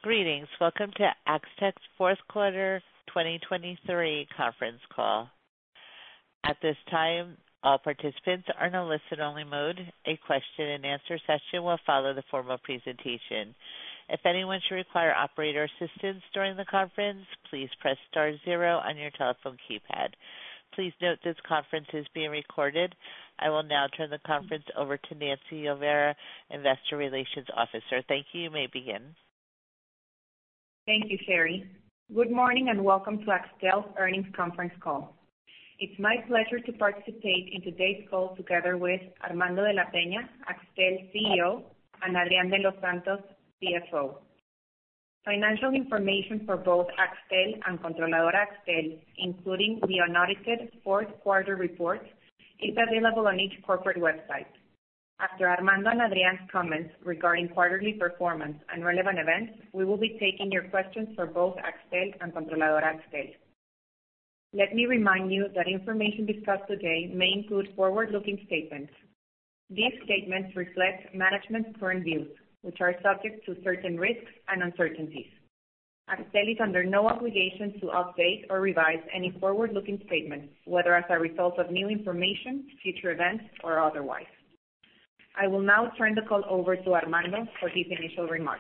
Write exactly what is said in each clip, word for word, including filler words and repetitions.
Greetings. Welcome to Axtec's fourth quarter twenty twenty-three conference call. At this time, all participants are in a listen-only mode. A question-and-answer session will follow the formal presentation. If anyone should require operator assistance during the conference, please press star zero on your telephone keypad. Please note this conference is being recorded. I will now turn the conference over to Nancy Olvera, Investor Relations Officer. Thank you. You may begin. Thank you, Sherry. Good morning and welcome to Axtel's earnings conference call. It's my pleasure to participate in today's call together with Armando de la Peña, Axtel C E O, and Adrián de los Santos, C F O. Financial information for both Axtel and Controladora Axtel, including the unaudited fourth quarter report, is available on each corporate website. After Armando and Adrián's comments regarding quarterly performance and relevant events, we will be taking your questions for both Axtel and Controladora Axtel. Let me remind you that information discussed today may include forward-looking statements. These statements reflect management's current views, which are subject to certain risks and uncertainties. Axtel is under no obligation to update or revise any forward-looking statements, whether as a result of new information, future events, or otherwise. I will now turn the call over to Armando for his initial remarks.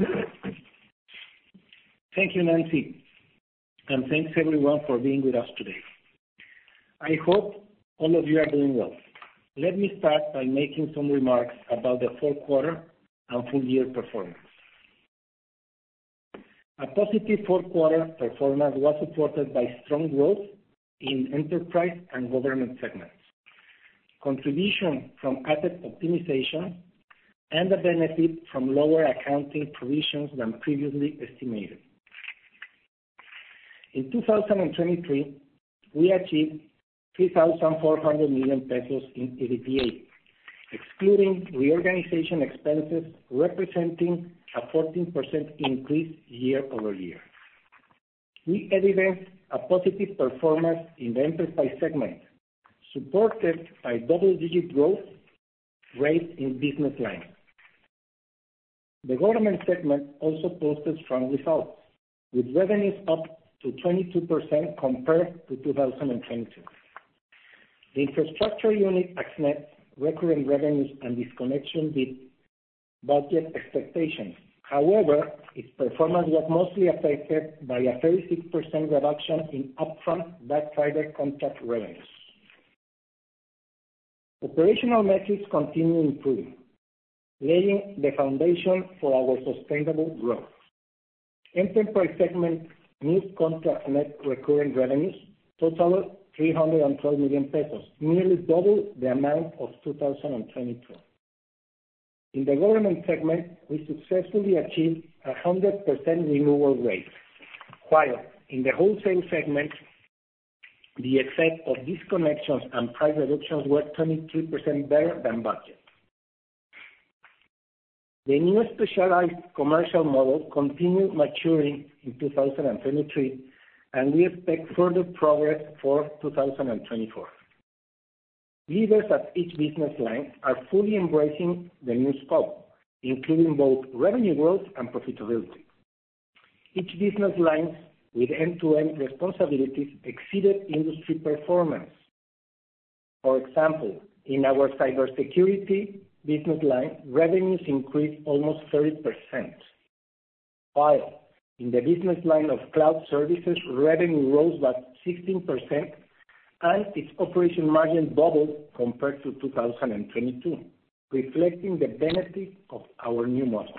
Thank you, Nancy, and thanks everyone for being with us today. I hope all of you are doing well. Let me start by making some remarks about the fourth quarter and full year performance. A positive fourth quarter performance was supported by strong growth in enterprise and government segments, contribution from asset optimization, and the benefit from lower accounting provisions than previously estimated. In two thousand twenty-three, we achieved three thousand four hundred million pesos in EBITDA, excluding reorganization expenses, representing a fourteen percent increase year over year. We evidenced a positive performance in the enterprise segment, supported by double-digit growth rates in business lines. The government segment also posted strong results, with revenues up to twenty-two percent compared to two thousand twenty-two. The infrastructure unit, Axnet, recurrent revenues and disconnection beat budget expectations. However, its performance was mostly affected by a thirty-six percent reduction in upfront Black Friday contract revenues. Operational metrics continue improving, laying the foundation for our sustainable growth. Enterprise segment new contract net recurring revenues totaled three hundred twelve million pesos, nearly double the amount of two thousand twenty-two. In the government segment, we successfully achieved a one hundred percent renewal rate, while in the wholesale segment, the effect of disconnections and price reductions were twenty-three percent better than budget. The new specialized commercial model continued maturing in two thousand twenty-three, and we expect further progress for two thousand twenty-four. Leaders at each business line are fully embracing the new scope, including both revenue growth and profitability. Each business line with end-to-end responsibilities exceeded industry performance. For example, in our cybersecurity business line, revenues increased almost thirty percent, while in the business line of cloud services, revenue rose by sixteen percent, and its operation margin doubled compared to two thousand twenty-two, reflecting the benefit of our new model.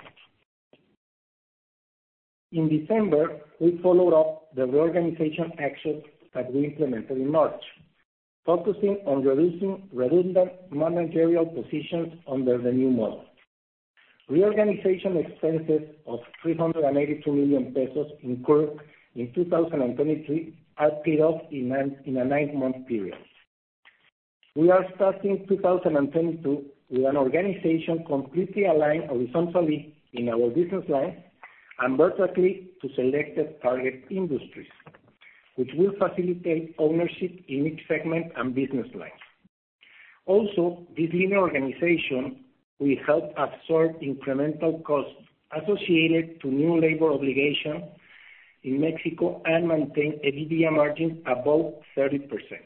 In December, we followed up the reorganization actions that we implemented in March, focusing on reducing redundant managerial positions under the new model. Reorganization expenses of three hundred eighty-two million pesos incurred in two thousand twenty-three are paid off in a nine-month period. We are starting two thousand twenty-two with an organization completely aligned horizontally in our business lines and vertically to selected target industries, which will facilitate ownership in each segment and business line. Also, this linear organization will help absorb incremental costs associated to new labor obligations in Mexico and maintain EBITDA margins above thirty percent.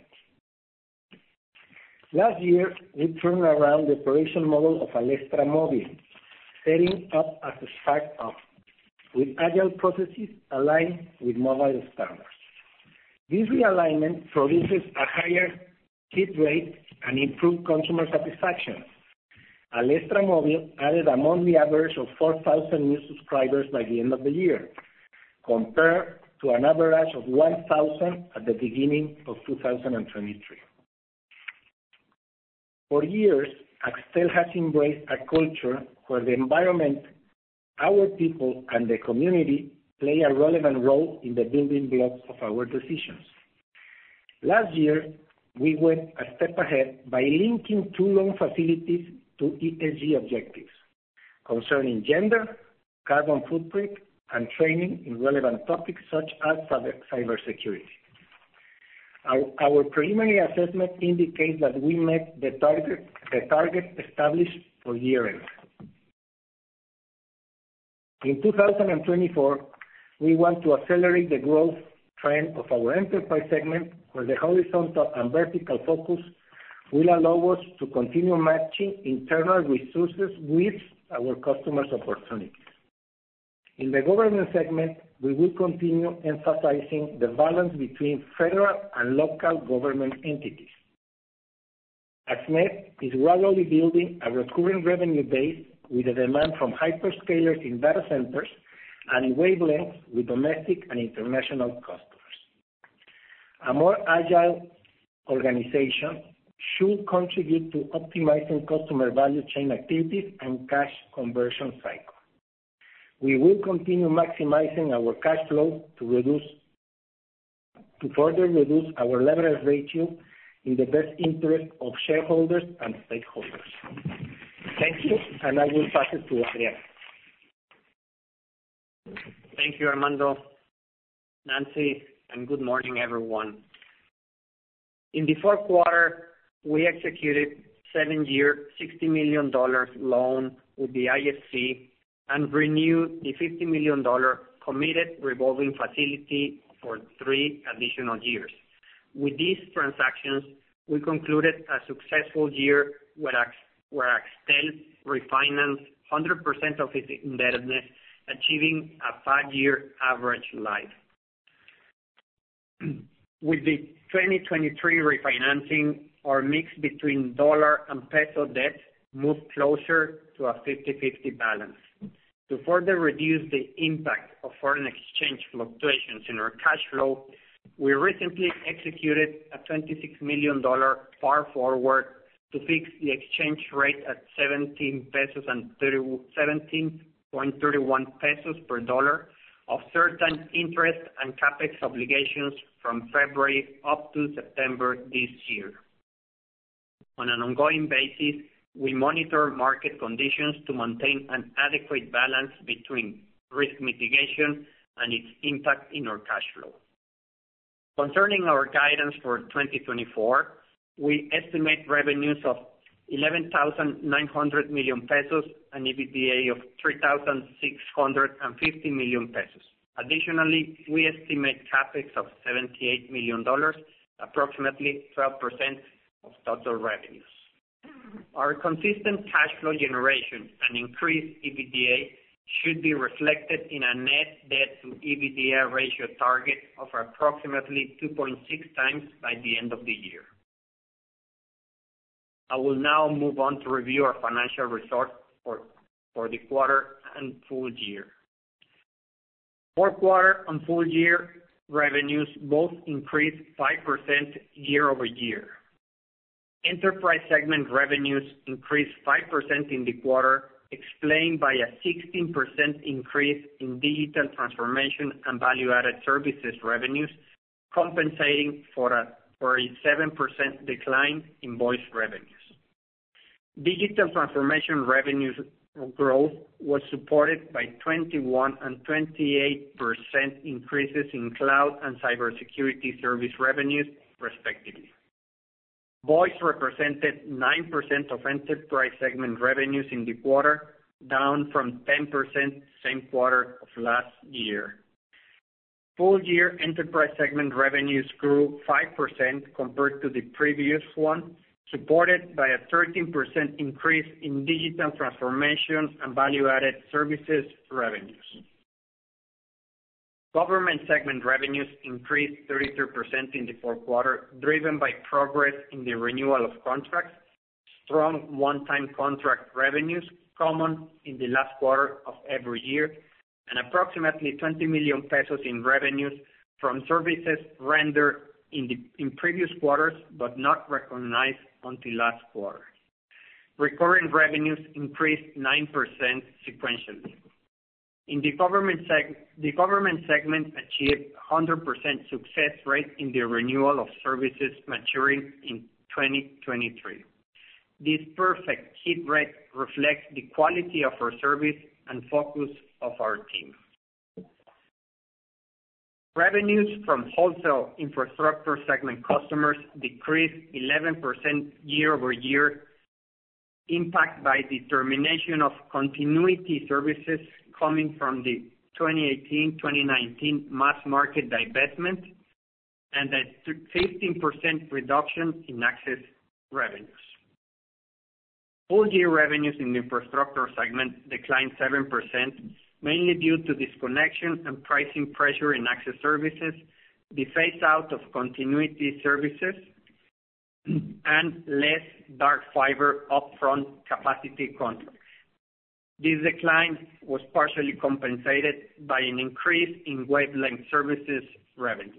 Last year, we turned around the operation model of Alestra Móvil, setting up as a start-up with agile processes aligned with mobile standards. This realignment produces a higher hit rate and improved consumer satisfaction. Alestra Móvil added a monthly average of four thousand new subscribers by the end of the year, compared to an average of one thousand at the beginning of two thousand twenty-three. For years, Axtel has embraced a culture where the environment, our people, and the community play a relevant role in the building blocks of our decisions. Last year, we went a step ahead by linking two loan facilities to E S G objectives concerning gender, carbon footprint, and training in relevant topics such as cybersecurity. Our, our preliminary assessment indicates that we met the target, the target established for year-end. In two thousand twenty-four, we want to accelerate the growth trend of our enterprise segment, where the horizontal and vertical focus will allow us to continue matching internal resources with our customers' opportunities. In the government segment, we will continue emphasizing the balance between federal and local government entities. AxNet is gradually building a recurring revenue base with a demand from hyperscalers in data centers and wavelengths with domestic and international customers. A more agile organization should contribute to optimizing customer value chain activities and cash conversion cycle. We will continue maximizing our cash flow to reduce, to further reduce our leverage ratio in the best interest of shareholders and stakeholders. Thank you, and I will pass it to Adrian. Thank you, Armando, Nancy, and good morning, everyone. In the fourth quarter, we executed seven-year, sixty million dollars loan with the I F C and renewed the fifty million dollars committed revolving facility for three additional years. With these transactions, we concluded a successful year where Axtel refinanced one hundred percent of its indebtedness, achieving a five-year average life. With the twenty twenty-three refinancing, our mix between dollar and peso debt moved closer to a fifty-fifty balance. To further reduce the impact of foreign exchange fluctuations in our cash flow, we recently executed a twenty-six million dollars par forward to fix the exchange rate at seventeen pesos and seventeen point three one pesos per dollar of certain interest and capex obligations from February up to September this year. On an ongoing basis, we monitor market conditions to maintain an adequate balance between risk mitigation and its impact in our cash flow. Concerning our guidance for twenty twenty-four, we estimate revenues of eleven thousand nine hundred million pesos and EBITDA of three thousand six hundred fifty million pesos. Additionally, we estimate capex of seventy-eight million dollars, approximately twelve percent of total revenues. Our consistent cash flow generation and increased EBITDA should be reflected in a net debt to EBITDA ratio target of approximately two point six times by the end of the year. I will now move on to review our financial results for, for the quarter and full year. Fourth quarter and full year revenues both increased five percent year over year. Enterprise segment revenues increased five percent in the quarter, explained by a sixteen percent increase in digital transformation and value-added services revenues, compensating for a, for a seven percent decline in voice revenues. Digital transformation revenues growth was supported by twenty-one and twenty-eight percent increases in cloud and cybersecurity service revenues, respectively. Voice represented nine percent of enterprise segment revenues in the quarter, down from ten percent same quarter of last year. Full-year enterprise segment revenues grew five percent compared to the previous one, supported by a thirteen percent increase in digital transformation and value-added services revenues. Government segment revenues increased thirty-three percent in the fourth quarter, driven by progress in the renewal of contracts, strong one-time contract revenues common in the last quarter of every year, and approximately twenty million pesos in revenues from services rendered in the in previous quarters but not recognized until last quarter. Recurring revenues increased nine percent sequentially. In the government seg the government segment achieved one hundred percent success rate in the renewal of services maturing in twenty twenty-three. This perfect hit rate reflects the quality of our service and focus of our team. Revenues from wholesale infrastructure segment customers decreased eleven percent year-over-year, impacted by the termination of continuity services coming from the twenty eighteen twenty nineteen mass market divestment and a fifteen percent reduction in access revenues. Full-year revenues in the infrastructure segment declined seven percent, mainly due to disconnection and pricing pressure in access services, the phase-out of continuity services, and less dark fiber upfront capacity contracts. This decline was partially compensated by an increase in wavelength services revenues.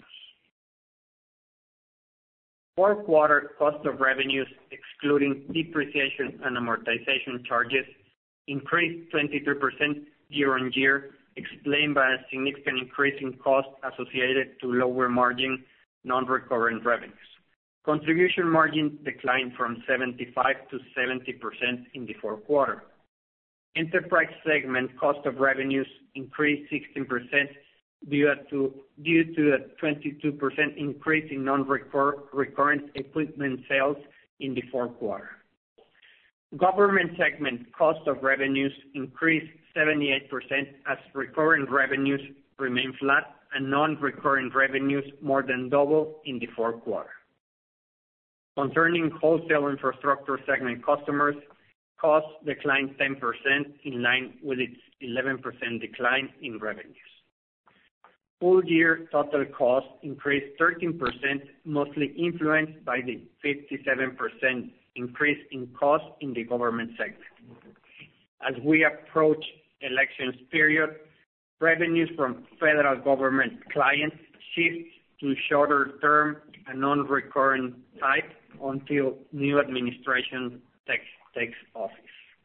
Fourth quarter cost of revenues, excluding depreciation and amortization charges, increased twenty-three percent year-on-year, explained by a significant increase in costs associated to lower margin non-recurrent revenues. Contribution margin declined from seventy-five to seventy percent in the fourth quarter. Enterprise segment cost of revenues increased sixteen percent due to, due to a twenty-two percent increase in non-recurrent equipment sales in the fourth quarter. Government segment cost of revenues increased seventy-eight percent as recurring revenues remain flat and non-recurring revenues more than double in the fourth quarter. Concerning wholesale infrastructure segment customers, costs declined ten percent in line with its eleven percent decline in revenues. Full-year total cost increased thirteen percent, mostly influenced by the fifty-seven percent increase in cost in the government segment. As we approach elections period, revenues from federal government clients shift to shorter term and non-recurring type until new administration takes, takes office.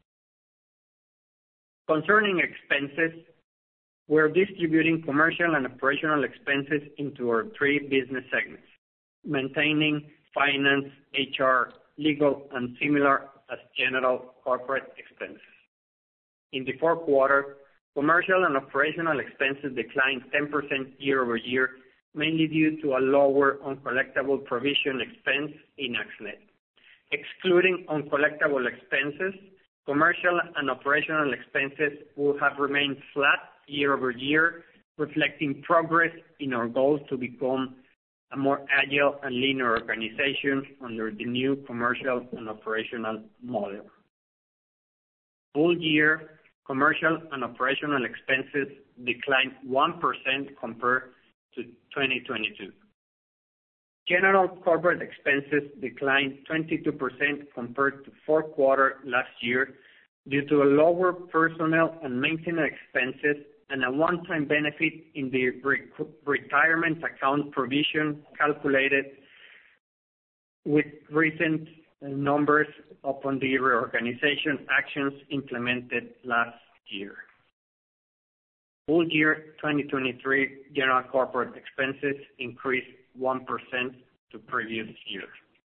Concerning expenses, we're distributing commercial and operational expenses into our three business segments, maintaining finance, H R, legal, and similar as general corporate expenses. In the fourth quarter, commercial and operational expenses declined ten percent year-over-year, mainly due to a lower uncollectible provision expense in AxNet. Excluding uncollectible expenses, commercial and operational expenses will have remained flat year-over-year, reflecting progress in our goal to become a more agile and leaner organization under the new commercial and operational model. Full year commercial and operational expenses declined one percent compared to twenty twenty-two. General corporate expenses declined twenty-two percent compared to fourth quarter last year due to a lower personnel and maintenance expenses and a one-time benefit in the re retirement account provision calculated with recent numbers upon the reorganization actions implemented last year. Full year twenty twenty-three general corporate expenses increased one percent to previous year.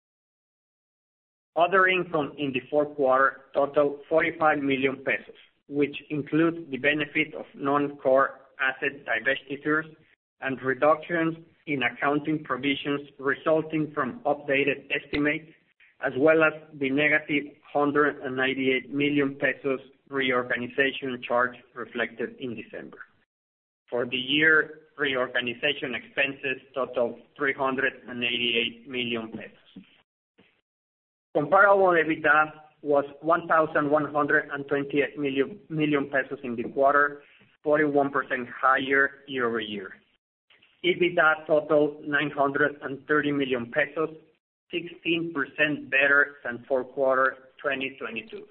Other income in the fourth quarter totaled forty-five million pesos, which includes the benefit of non-core asset divestitures and reductions in accounting provisions resulting from updated estimates, as well as the negative one hundred ninety-eight million pesos reorganization charge reflected in December. For the year, reorganization expenses totaled three hundred eighty-eight million pesos. Comparable EBITDA was one thousand one hundred twenty-eight million pesos in the quarter, forty-one percent higher year-over-year. EBITDA totaled nine hundred thirty million pesos, sixteen percent better than fourth quarter twenty twenty-two.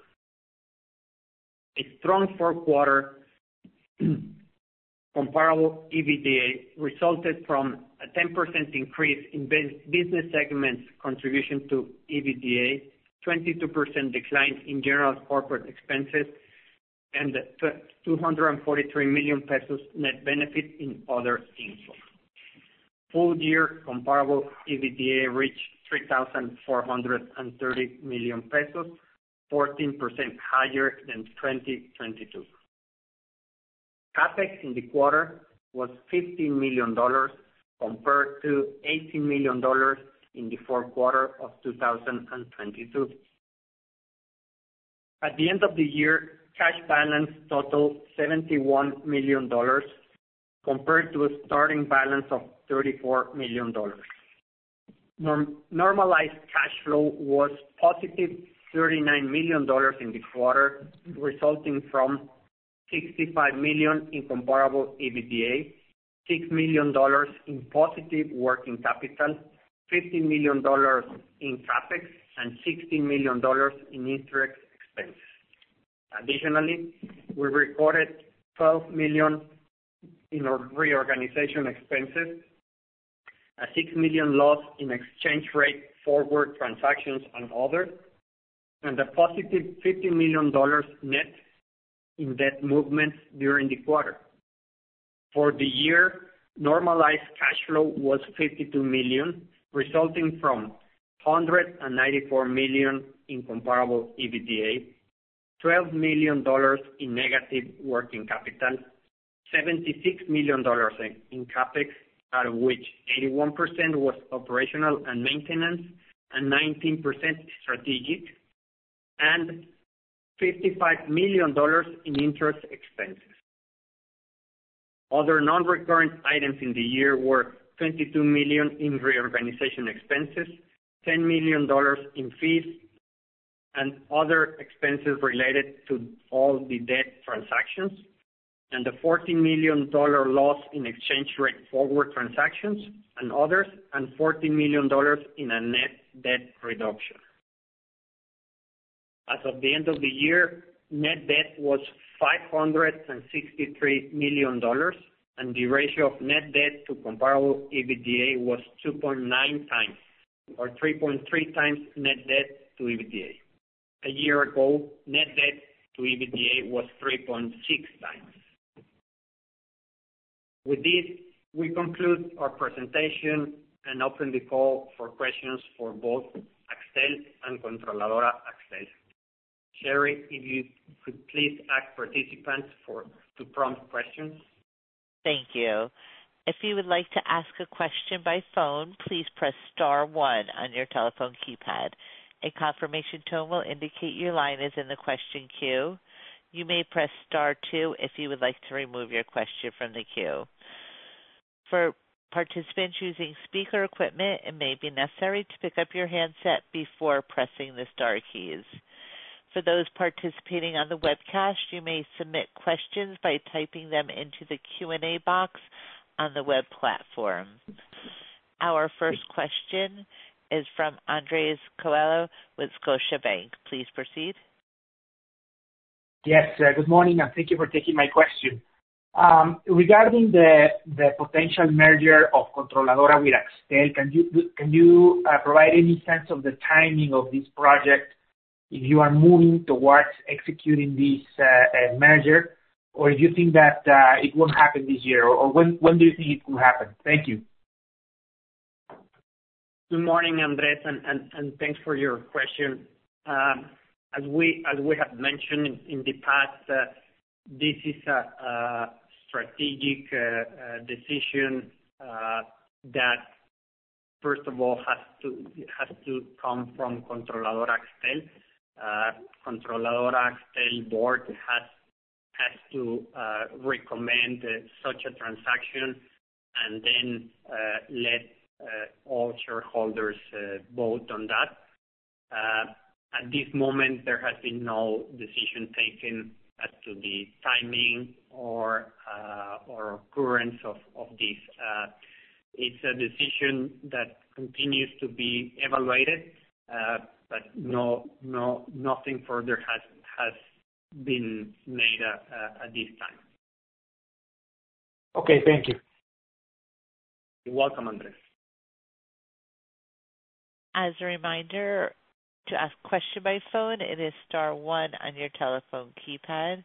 A strong fourth quarter comparable EBITDA resulted from a ten percent increase in business segments contribution to EBITDA, twenty-two percent decline in general corporate expenses, and two hundred forty-three million pesos net benefit in other income. Full year comparable EBITDA reached three thousand four hundred thirty million pesos, fourteen percent higher than twenty twenty-two. CapEx in the quarter was fifteen million dollars compared to eighteen million dollars in the fourth quarter of two thousand twenty-two. At the end of the year, cash balance totaled seventy-one million dollars compared to a starting balance of thirty-four million dollars. Norm- normalized cash flow was positive thirty-nine million dollars in the quarter, resulting from sixty-five million dollars in comparable EBITDA, six million dollars in positive working capital, fifteen million dollars in CapEx, and sixteen million dollars in interest expenses. Additionally, we recorded twelve million dollars in our reorganization expenses, a six million dollars loss in exchange rate forward transactions and others, and a positive fifty million dollars net in debt movements during the quarter. For the year, normalized cash flow was fifty-two million dollars, resulting from one hundred ninety-four million dollars in comparable EBITDA, twelve million dollars in negative working capital, seventy-six million dollars in CapEx, out of which eighty-one percent was operational and maintenance, and nineteen percent strategic, and fifty-five million dollars in interest expenses. Other non-recurrent items in the year were twenty-two million dollars in reorganization expenses, ten million dollars in fees, and other expenses related to all the debt transactions, and a fourteen million dollars loss in exchange rate forward transactions and others, and fourteen million dollars in a net debt reduction. As of the end of the year, net debt was five hundred sixty-three million dollars, and the ratio of net debt to comparable EBITDA was two point nine times, or three point three times net debt to EBITDA. A year ago, net debt to EBITDA was three point six times. With this, we conclude our presentation and open the call for questions for both Axtel and Controladora Axtel. Sherry, if you could please ask participants for to prompt questions. Thank you. If you would like to ask a question by phone, please press star one on your telephone keypad. A confirmation tone will indicate your line is in the question queue. You may press star two if you would like to remove your question from the queue. For participants using speaker equipment, it may be necessary to pick up your handset before pressing the star keys. For those participating on the webcast, you may submit questions by typing them into the Q and A box on the web platform. Our first question is from Andres Coello with Scotiabank. Please proceed. Yes, uh, good morning, and thank you for taking my question. Um, regarding the the potential merger of Controladora with Axtel, can you can you uh, provide any sense of the timing of this project? If you are moving towards executing this uh, uh, merger, or if you think that uh, it won't happen this year, or, or when when do you think it will happen? Thank you. Good morning, Andres, and, and, and thanks for your question. Um, as we as we have mentioned in, in the past, uh, this is a, a strategic uh, uh, decision uh, that, first of all, has to has to come from Controladora Axtel. uh, Controladora Axtel board has has to uh, recommend uh, such a transaction and then uh, let uh, all shareholders uh, vote on that. Uh, at this moment, there has been no decision taken as to the timing or uh, or occurrence of, of this. Uh, it's a decision that continues to be evaluated, uh, but no, no, nothing further has has been made uh, uh, at this time. Okay, thank you. You're welcome, Andres. As a reminder, to ask a question by phone, it is star one on your telephone keypad.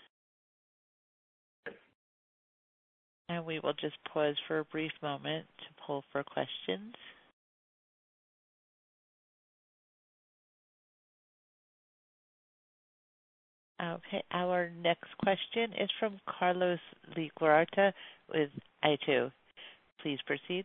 And we will just pause for a brief moment to poll for questions. Okay, our next question is from Carlos Legarreta with I two. Please proceed.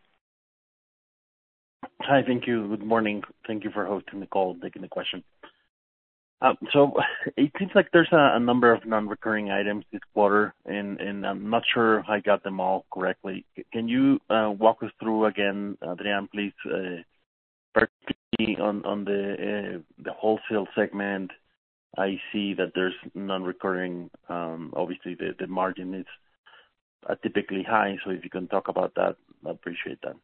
Hi, thank you. Good morning. Thank you for hosting the call, taking the question. Um, so it seems like there's a, a number of non-recurring items this quarter, and, and I'm not sure I got them all correctly. Can you uh, walk us through again, Adrian, please, uh, particularly on, on the uh, the wholesale segment? I see that there's non-recurring. Um, obviously, the, the margin is uh, typically high, so if you can talk about that, I appreciate that.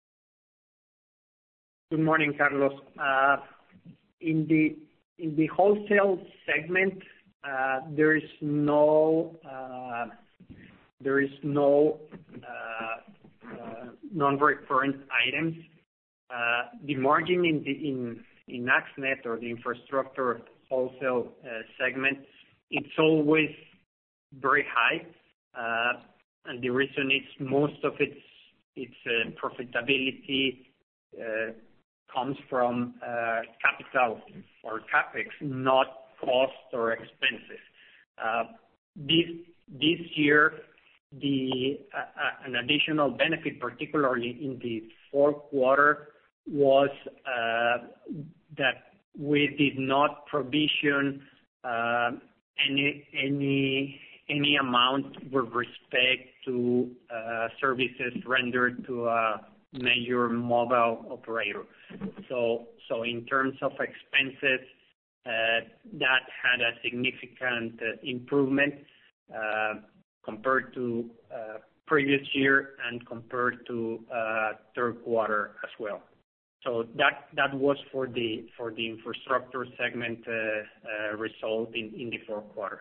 Good morning, Carlos. Uh, in the in the wholesale segment, uh, there is no uh, there is no uh, uh, non-recurrent items. Uh, the margin in the in in AxNet or the infrastructure wholesale uh, segment, it's always very high, uh, and the reason is most of its its uh, profitability uh, comes from uh, capital or capex, not cost or expenses. Uh, this this year, the uh, uh, an additional benefit, particularly in the fourth quarter, was uh, that we did not provision uh, any any any amount with respect to uh, services rendered to a major mobile operator. So, so in terms of expenses, uh, that had a significant uh, improvement uh, compared to uh, previous year and compared to uh, third quarter as well. So that that was for the for the infrastructure segment uh, uh, result in, in the fourth quarter.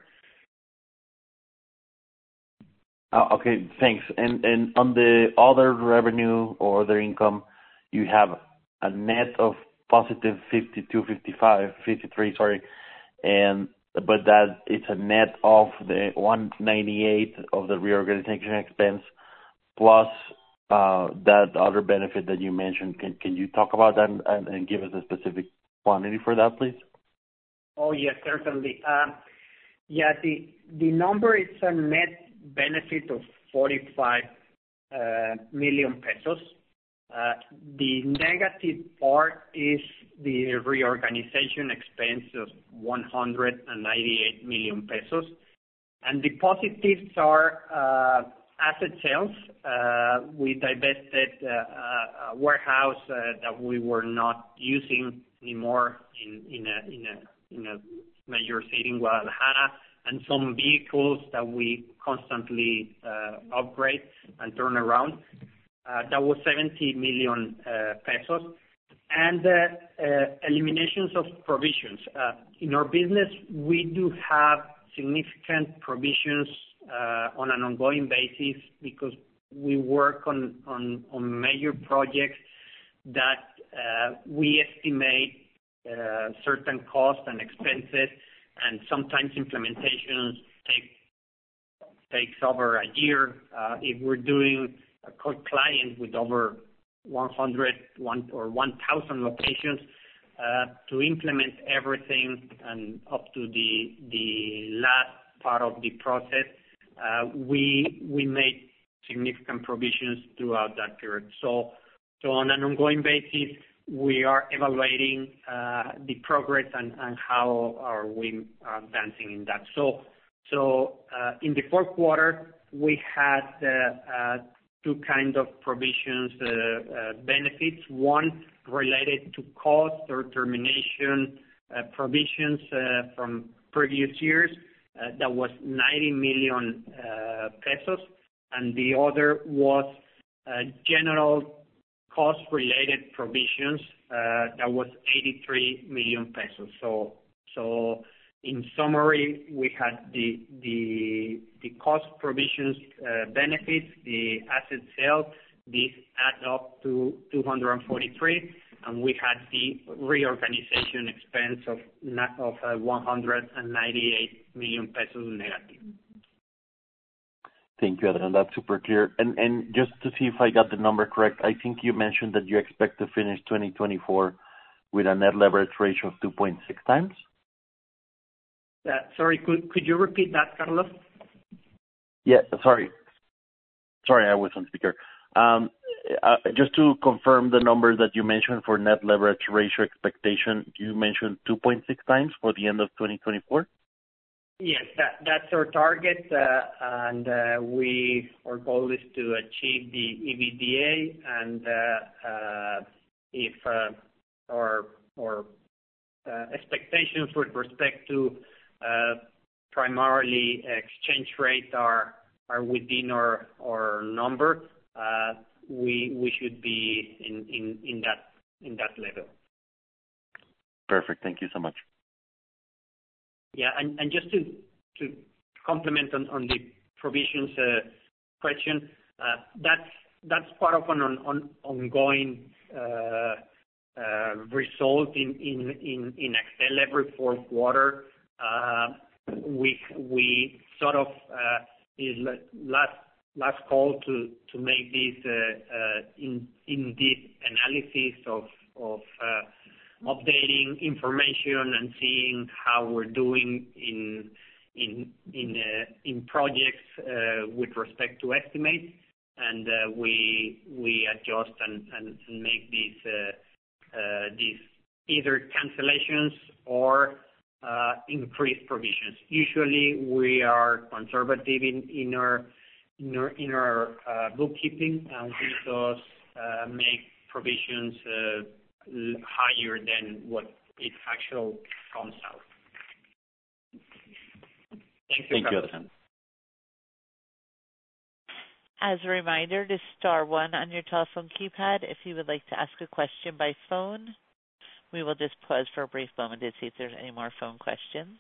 Uh, okay, thanks. And and on the other revenue or other income, you have a net of positive fifty-two, fifty-five, fifty-three, sorry, and but that it's a net of the one ninety-eight of the reorganization expense plus uh, that other benefit that you mentioned. Can can you talk about that and, and give us a specific quantity for that, please? Oh yes, certainly. Uh, yeah, the the number is a net benefit of forty-five uh, million pesos. Uh, the negative part is the reorganization expense of one hundred ninety-eight million pesos. And the positives are uh, asset sales. Uh, we divested uh, a warehouse uh, that we were not using anymore in, in, a, in, a, in a major city in Guadalajara, and some vehicles that we constantly uh, upgrade and turn around. Uh, that was seventy million uh, pesos. And uh, uh, eliminations of provisions. Uh, in our business, we do have significant provisions uh, on an ongoing basis because we work on, on, on major projects that uh, we estimate uh, certain costs and expenses, and sometimes implementations take takes over a year. Uh, if we're doing a client with over one hundred one or one thousand locations, uh, to implement everything and up to the the last part of the process, uh, we we made significant provisions throughout that period. So, so on an ongoing basis, we are evaluating uh, the progress and, and how are we advancing in that. So, so uh, in the fourth quarter, we had uh, uh, two kinds of provisions uh, uh, benefits. One related to cost or termination uh, provisions uh, from previous years. Uh, that was ninety million uh, pesos, and the other was uh, general cost-related provisions uh, that was eighty-three million pesos. So, so in summary, we had the the the cost provisions uh, benefits, the asset sale. These add up to two hundred forty-three, and we had the reorganization expense of of uh, one hundred ninety-eight million pesos negative. Thank you, Adrian. That's super clear. And and just to see if I got the number correct, I think you mentioned that you expect to finish twenty twenty-four with a net leverage ratio of two point six times. Uh, sorry, could could you repeat that, Carlos? Yeah, sorry. Sorry, I was on speaker. Um, uh, just to confirm the numbers that you mentioned for net leverage ratio expectation, you mentioned two point six times for the end of twenty twenty-four? Yes, that, that's our target, uh, and uh, we our goal is to achieve the E B D A, and uh, uh, if uh, our our uh, expectations with respect to uh, primarily exchange rate are are within our our number, uh, we we should be in, in, in that in that level. Perfect. Thank you so much. Yeah, and, and just to to complement on, on the provisions uh, question, uh, that's that's part of an on, on, ongoing uh, uh, result in in in, in Axtel every fourth quarter. Uh, we we sort of uh, is last last call to to make this uh, uh, in in this analysis of of uh, updating information and seeing how we're doing in in in uh, in projects uh, with respect to estimates, and uh, we we adjust and, and, and make these uh, uh, these either cancellations or uh, increased provisions. Usually, we are conservative in, in our in our, in our uh, bookkeeping, and we thus uh, make provisions Uh, higher than what it actually comes out. Thank you. Thank you, Adrian. As a reminder, to star one on your telephone keypad if you would like to ask a question by phone. We will just pause for a brief moment to see if there's any more phone questions.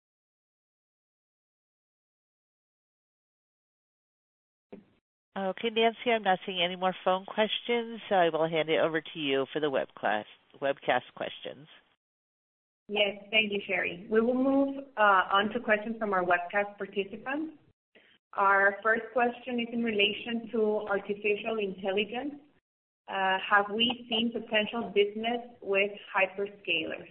Okay, Nancy, I'm not seeing any more phone questions, so I will hand it over to you for the web class, webcast questions. Yes, thank you, Sherry. We will move uh, on to questions from our webcast participants. Our first question is in relation to artificial intelligence. Uh, have we seen potential business with hyperscalers?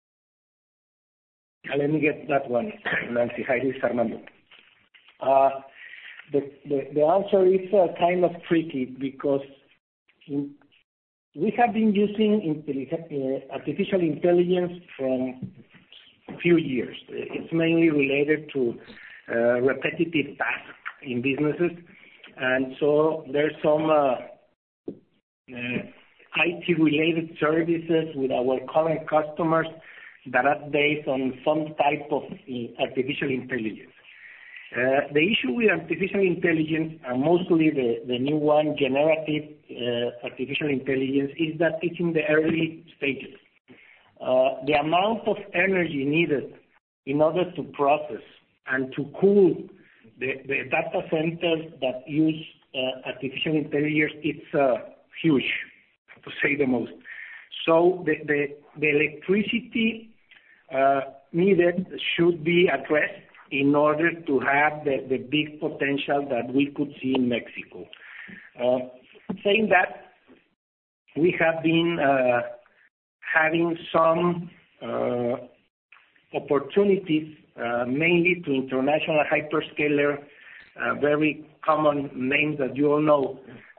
Let me get that one, Nancy. Hi, this is Armando. Uh, The, the, the answer is uh, kind of tricky because in, we have been using intelli- uh, artificial intelligence from a few years. It's mainly related to uh, repetitive tasks in businesses, and so there's some uh, uh, I T-related services with our current customers that are based on some type of uh, artificial intelligence. Uh, the issue with artificial intelligence, and mostly the, the new one, generative uh, artificial intelligence, is that it's in the early stages. Uh, the amount of energy needed in order to process and to cool the, the data centers that use uh, artificial intelligence, it's uh, huge, to say the most. So the, the, the electricity uh, needed should be addressed in order to have the, the big potential that we could see in Mexico. Uh, saying that, we have been uh, having some uh, opportunities, uh, mainly to international hyperscaler, uh, very common names that you all know,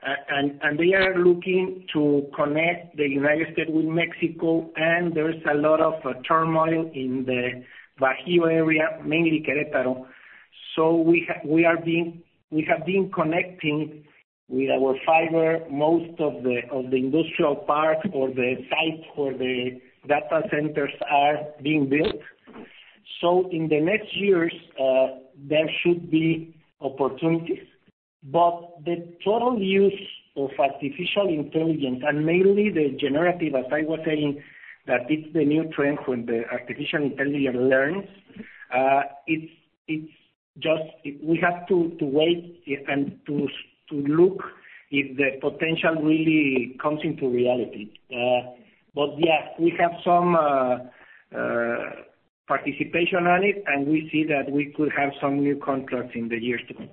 and, and they are looking to connect the United States with Mexico, and there's a lot of uh, turmoil in the Bajío area, mainly Querétaro. So we ha- we are being we have been connecting with our fiber most of the of the industrial park or the sites where the data centers are being built. So in the next years, uh, there should be opportunities, but the total use of artificial intelligence, and mainly the generative, as I was saying, that it's the new trend when the artificial intelligence learns, uh, it's it's just, we have to, to wait and to to look if the potential really comes into reality. Uh, but yeah, we have some uh, uh, participation on it, and we see that we could have some new contracts in the years to come.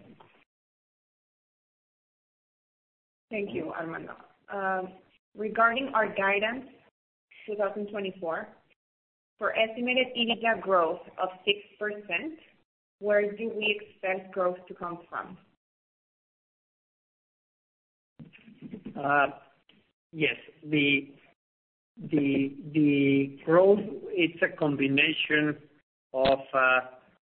Thank you, Armando. Uh, regarding our guidance, twenty twenty-four, for estimated EBITDA growth of six percent, where do we expect growth to come from? Uh, yes, the the the growth, it's a combination of uh,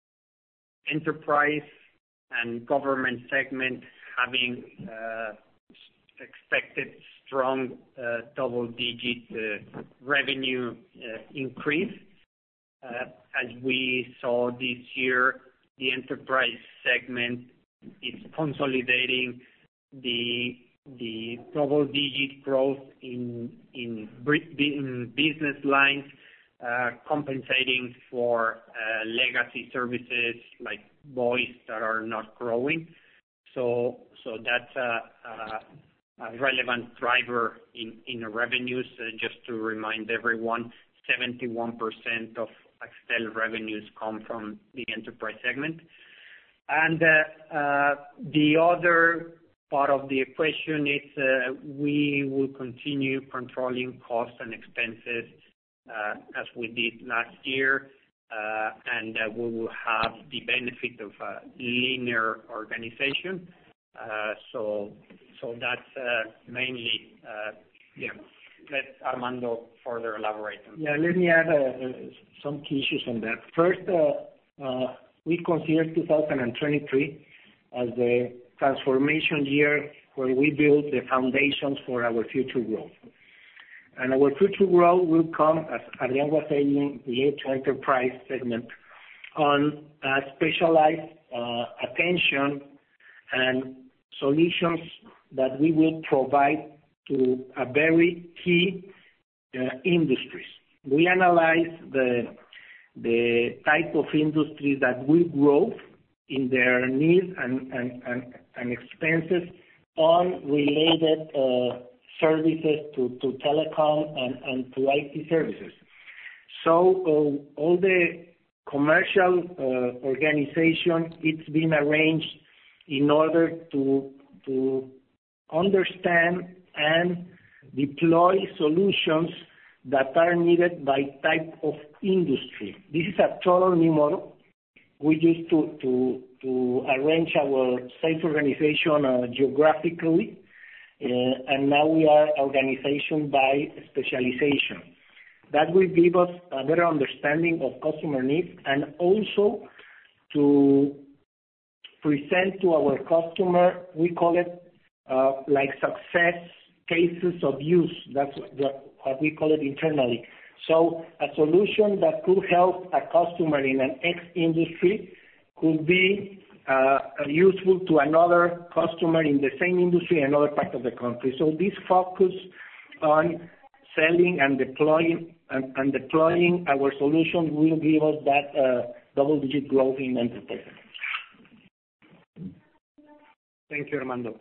enterprise and government segment having uh, expected strong uh, double-digit uh, revenue uh, increase. Uh, as we saw this year, the enterprise segment is consolidating the the double-digit growth in in, in business lines, uh, compensating for uh, legacy services like voice that are not growing. So so that's a, a, a relevant driver in in the revenues. Uh, just to remind everyone, seventy-one percent of Axtel revenues come from the enterprise segment. And uh, uh, the other part of the equation is uh, we will continue controlling costs and expenses uh, as we did last year, uh, and uh, we will have the benefit of a linear organization. Uh, so, so that's uh, mainly, uh, yeah. Let Armando further elaborate on that. Yeah, let me add uh, some key issues on that. First, uh, uh, we consider two thousand twenty-three as the transformation year where we build the foundations for our future growth. And our future growth will come, as Adrian was saying, related to enterprise segment, on uh, specialized uh, attention and solutions that we will provide to a very key uh, industries. We analyze the the type of industries that will grow in their needs and, and, and, and expenses on related uh, services to, to telecom and, and to I T services. So uh, all the commercial uh, organization, it's been arranged in order to to understand and deploy solutions that are needed by type of industry. This is a total new model. We used to, to, to arrange our sales organization uh, geographically, uh, and now we are organization by specialization. That will give us a better understanding of customer needs and also to present to our customer, we call it uh, like success cases of use. That's what, what we call it internally. So a solution that could help a customer in an X industry could be uh, useful to another customer in the same industry in another part of the country. So this focus on selling and deploying and, and deploying our solution will give us that uh, double-digit growth in enterprise. Thank you, Armando.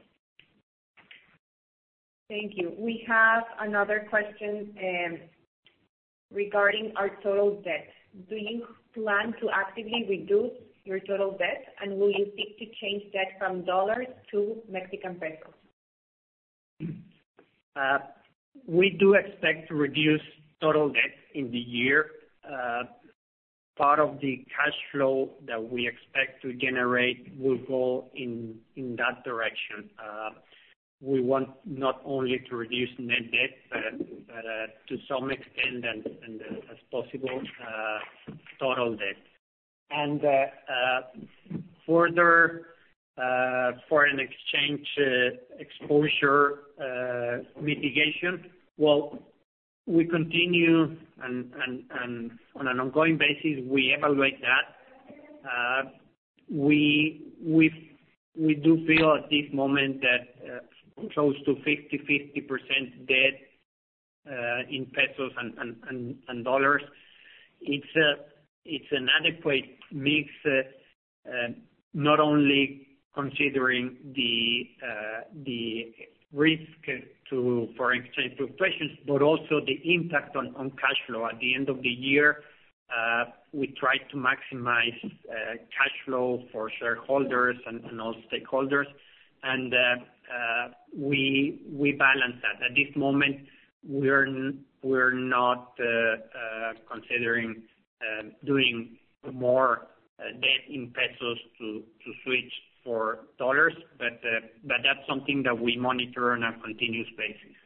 Thank you. We have another question um, regarding our total debt. Do you plan to actively reduce your total debt, and will you seek to change debt from dollars to Mexican pesos? Uh, we do expect to reduce total debt in the year. Uh, part of the cash flow that we expect to generate will go in, in that direction. Uh, we want not only to reduce net debt, but, but uh, to some extent and, and uh, as possible, uh, total debt. And uh, uh, further uh, foreign exchange uh, exposure uh, mitigation, well, we continue and, and, and on an ongoing basis, we evaluate that. Uh, we, we, we do feel at this moment that uh, close to fifty fifty percent debt uh, in pesos and, and, and, and dollars. It's a, it's an adequate mix, uh, uh, not only considering the, uh, the risk to foreign exchange fluctuations, but also the impact on, on cash flow. At the end of the year, uh, we try to maximize uh, cash flow for shareholders and, and all stakeholders, and uh, uh, we we balance that. At this moment, we're n- we're not uh, uh, considering uh, doing more uh, debt in pesos to to switch for dollars, but uh, but that's something that we monitor on a continuous basis.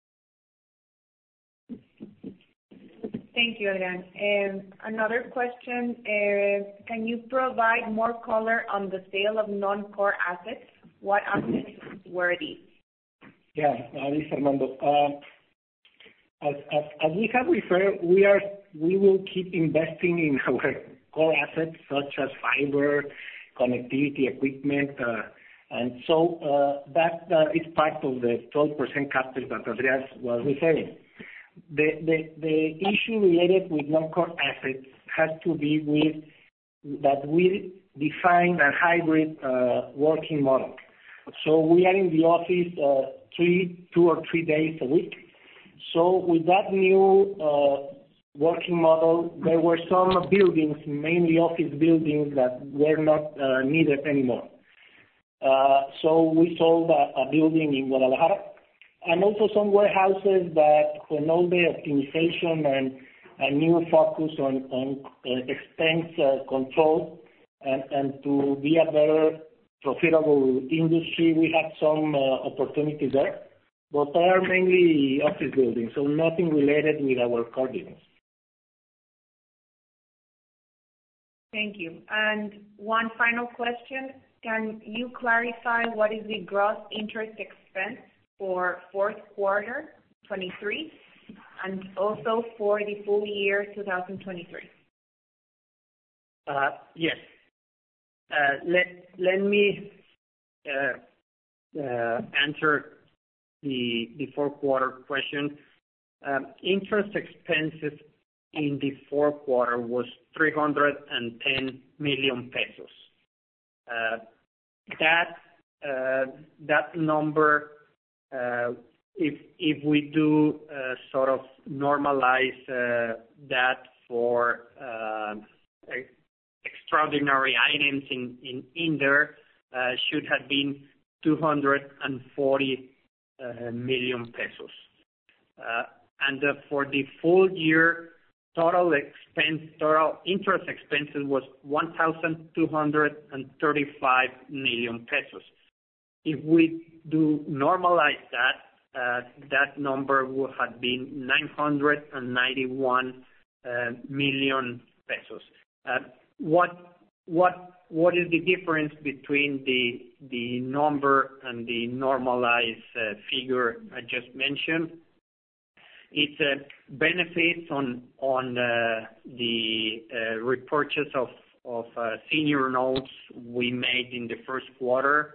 Thank you, Adrian. Um, another question, uh, can you provide more color on the sale of non-core assets? What assets were these? Yeah, uh, this is Armando. Uh, as, as, as we have referred, we are we will keep investing in our core assets such as fiber, connectivity equipment, uh, and so uh, that uh, is part of the twelve percent capital that Andreas was referring. The, the, the issue related with non-core assets has to be with that we define a hybrid uh, working model. So we are in the office uh, three, two or three days a week. So with that new uh, working model, there were some buildings, mainly office buildings, that were not uh, needed anymore. Uh, so we sold a, a building in Guadalajara, and also some warehouses that, when all the optimization and a new focus on, on uh, expense uh, control and, and to be a better profitable industry, we had some uh, opportunities there. But they are mainly office buildings, so nothing related with our core business. Thank you. And one final question. Can you clarify what is the gross interest expense for fourth quarter twenty-three and also for the full year two thousand twenty-three? Uh, yes. Uh, let, let me uh, uh, answer the, the fourth quarter question. Um, interest expenses in the fourth quarter was three hundred ten million pesos. Uh, that uh, that number, uh, if if we do uh, sort of normalize uh, that for uh, extraordinary items in in, in there, uh, should have been two hundred forty uh, million pesos. Uh, and uh, for the full year, total expense, total interest expenses was one thousand two hundred thirty-five million pesos. If we do normalize that, uh, that number would have been nine hundred ninety-one uh, million pesos. Uh, what what what is the difference between the the number and the normalized uh, figure I just mentioned? It's a benefit on on uh, the uh, repurchase of of uh, senior notes we made in the first quarter.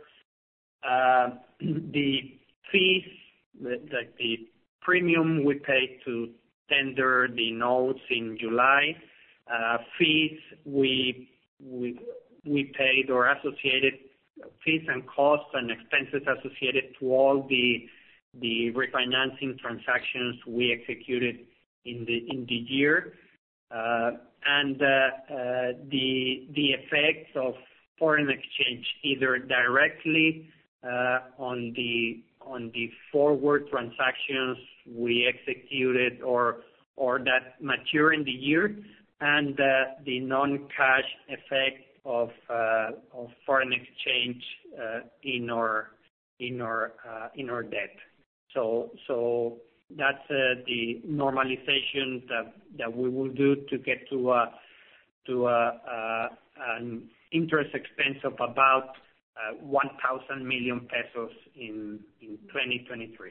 Uh, the fees, the, the premium we paid to tender the notes in July, uh, fees we we we paid or associated fees and costs and expenses associated to all the the refinancing transactions we executed in the in the year, uh, and uh, uh, the the effects of foreign exchange, either directly uh, on the on the forward transactions we executed or or that mature in the year, and uh, the non-cash effect of uh, of foreign exchange uh, in our in our uh, in our debt. So so that's uh, the normalization that that we will do to get to uh, to uh, uh, an interest expense of about uh, one thousand million pesos in in twenty twenty-three.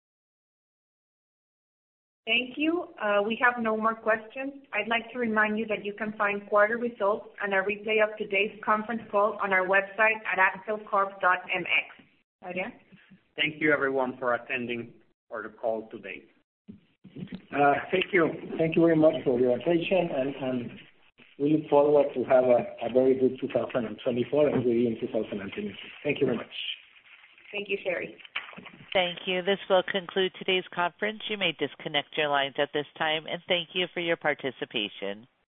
Thank you. Uh, we have no more questions. I'd like to remind you that you can find quarter results and a replay of today's conference call on our website at axtel corp dot m x. Adrian? Thank you, everyone, for attending our call today. Uh, thank you. Thank you very much for your attention, and, and we look forward to have a, a very good two thousand twenty-four and we in two thousand twenty-three. Thank you very much. Thank you, Sherry. Thank you. This will conclude today's conference. You may disconnect your lines at this time, and thank you for your participation.